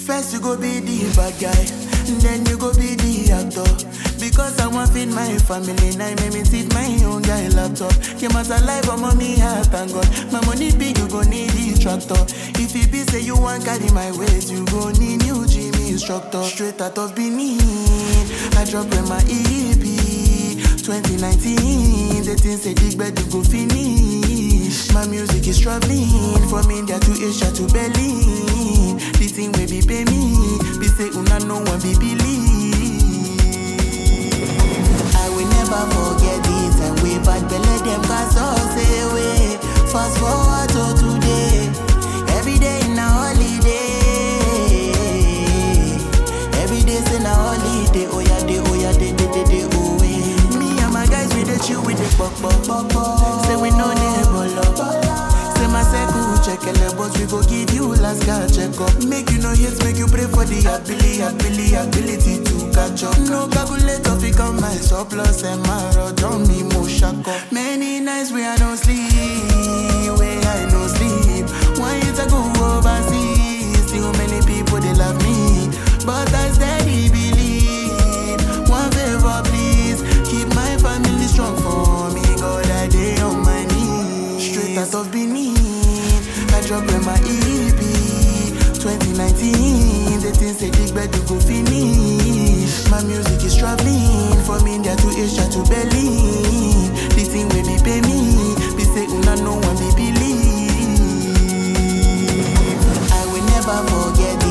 First you go be the bad guy, then you go be the actor. Because I want feed my family, now make me sit my own guy laptop. Came out alive, I'm on me heart, thank God. My money big, you go need the tractor. If it be say you want carry my weight, you go need new gym instructor. Straight out of Benin, I drop in my EP 2019, the things say dig bed you go finish. My music is traveling from India to Asia to Berlin. The thing will be pay me, be say una no one be believe. I will never forget this and way back belle them cause all say away. Fast forward to today, every day in a holiday. Every day say na holiday, oh yeah, day, oh yeah, me and my guys we dey chill with the pop. Say we no neighbor love. Say my circle check but we go give you last card check up. Make you no hate, make you pray for the ability to catch up. No calculator fi come my surplus and my road on me mo shako. Many nights where I don't sleep, where I no sleep. One year to go overseas, still many people they love me, but I steady believe. One favor please, keep my family strong for me. God I day on my knees. Straight out of Benin, I drop in my EP 2019, the things say dig bed you go finish. My music is traveling from India to Asia to Berlin. The thing will be pay me, be say una no one be believe. I will never forget